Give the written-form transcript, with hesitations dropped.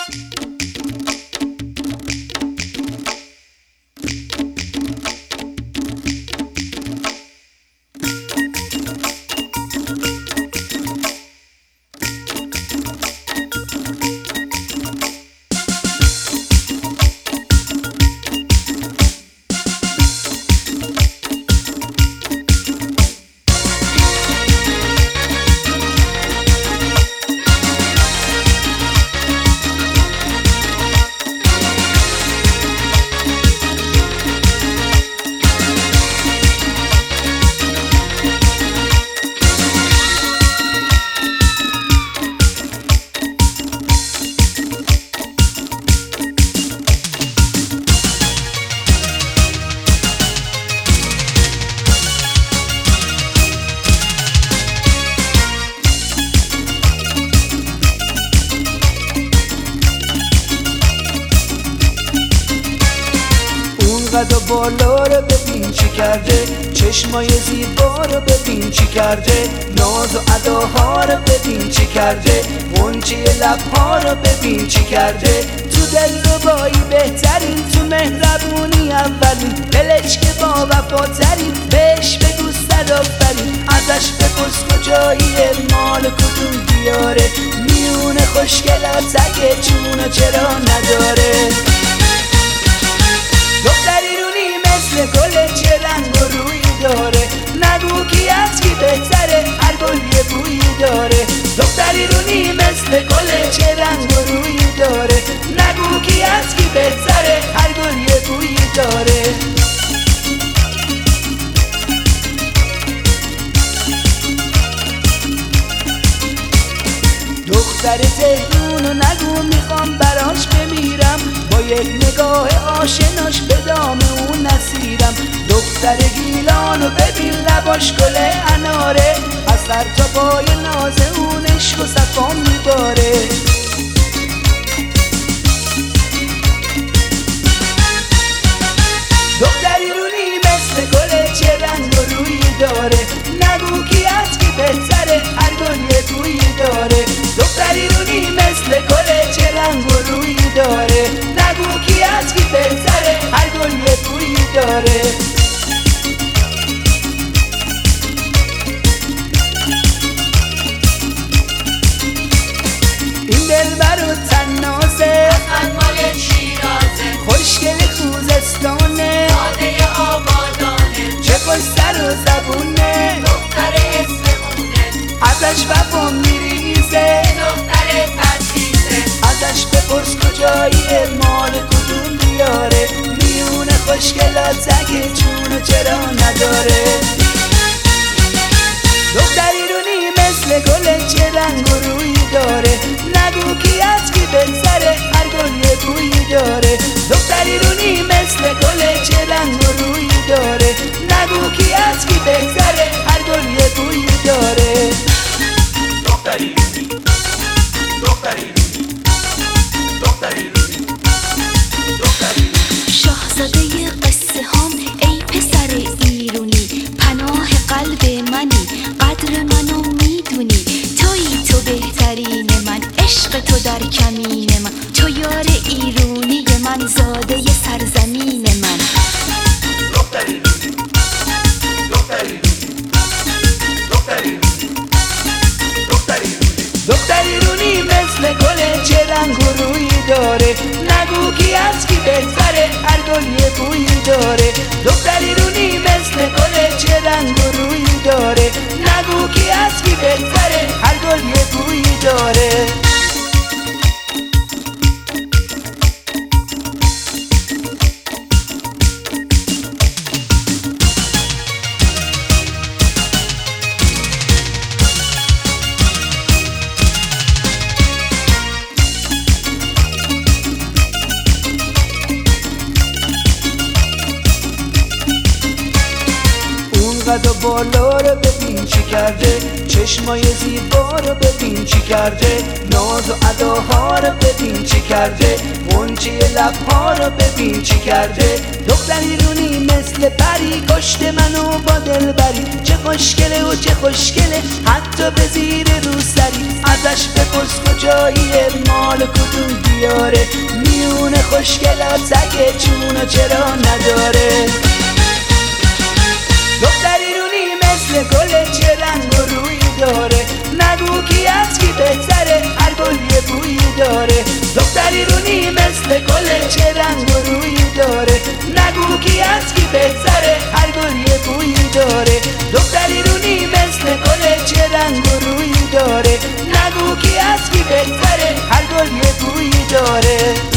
قد و بالا رو ببین چی کرده، چشمای زیبا رو ببین چی کرده، ناز و اداها رو ببین چی کرده، غنچه لبها رو ببین چی کرده. تو دلربایی بهترین، تو مهربونی اولین، دلش که با وفاترین، بهش بگو صد آفرین. ازش بپرس کجاییه، مال کدوم دیاره، میونه خوشگلات اگه جونو چرا نداره. دختری رونی مثل گل، چه رنگ و رویی داره، نگو کی از کی بهتره، هر گل یه بویی داره. دختری رونی مثل گل، چه رنگ و رویی داره، نگو کی از کی بهتره، هر گل یه بویی داره. دختر تهرونو نگو میخوام براش بمیرم، با یک نگاه آشناش به دام اون نسیرم. دختر گیلانو ببین لباش گل اناره، از سر تا پای ناز اون عشق و صفا میباره. دختری رونی مثل گل، چه رنگ و رویی داره، نگو کی از کی بهتره، هر گل یه بویی داره. دختری رونی مثل گل، چه رنگ و رویی داره، نگو کی از کی بهتره، هر گل یه بویی داره. این دلبر و تنازه، اصلا مال شیرازه، خوشگل خوزستانه، ساده آبادانه، چه خوش سر و زبونه، دختر اسمونه، ازش وفا میریزه، دختر تدریسه. ازش بپرس کجاییه، مال کدوم دیاره، میونه خوشگلات اگه جونو چرا نداره. دختری رونی مثل گل، چه رنگ و رویی داره، نگو کی از کی بهتره، هر گل یه بویی داره. دختری رونی مثل گل، چه رنگ و رویی داره، نگو کی از کی بهتره، هر گل یه بویی داره. دختری رونی، دختری رونی، دختری رونی، دختری رونی. شاهزاده قصه هم ای پسر ایرونی، پناه قلب منی، قدر منو میدونی، تویی تو بهترین من، عشق تو در کمین من، تو یار ایرونی من، زاده سرزمین من. دختری رونی، دختری رونی، دختری رونی، دختری رونی. دختری رونی مثل گل، چه رنگ و رویی داره، نگو کی از کی بهتره، هر گل یه بویی داره. دختری رونی مثل گل، چه رنگ و رویی داره، نگو کی از کی بهتره، هر گل یه بویی داره. قد و بالا رو ببین چی کرده، چشمای زیبا رو ببین چی کرده، ناز و اداها رو ببین چی کرده، غنچه لبها رو ببین چی کرده. دختری رونی مثل پری، کشت منو با دلبری، چه خوشگله و چه خوشگله، حتی به زیر روسری. ازش بپرس کجاییه، مال کدوم داره، میون خوشگلات سگ چونو چرا نداره. دختری رونی مثل گل چه رنگ و روی داره، نگو کی از کی بهتره هر گل یه بویی داره. دختری رونی مثل گل چه رنگ و روی داره، نگو کی از کی بهتره هر گل یه بویی داره. دختری رونی مثل گل چه رنگ و روی داره، نگو کی از کی بهتره هر گل یه بویی داره.